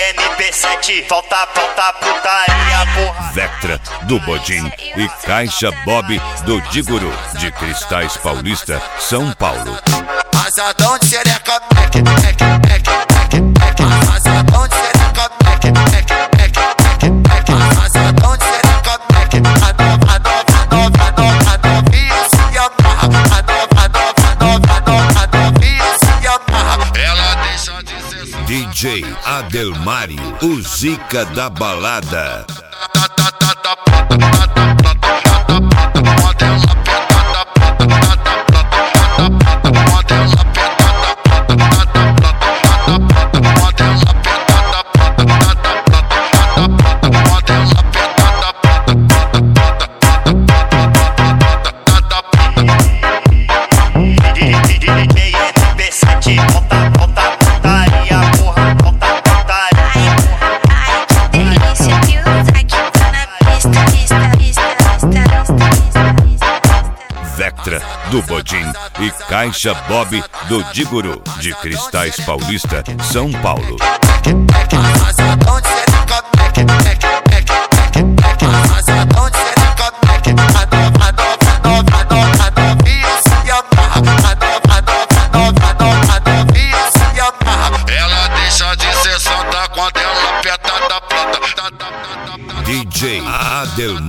MP7, falta putaria, porra. Vectra do Bodim e Caixa Bob do Diguru, de Cristais Paulista, São Paulo. Asadão de xereca, back, back, back, back, back. Asadão de xereca, back, back, back, back, back. Asadão de xereca, back. A novinha se amarra. A novinha se amarra. Ela deixa de ser DJ Adelmário, o Zica da balada. Vectra do Bodim e Caixa Bob do Diguru, de Cristais Paulista, São Paulo. Asadão de xereca, back, back, back, back, back. Asadão de xereca, back. A novinha se amarra. A novinha se amarra. Ela deixa de ser santa quando ela aperta da plata. DJ Adelmário.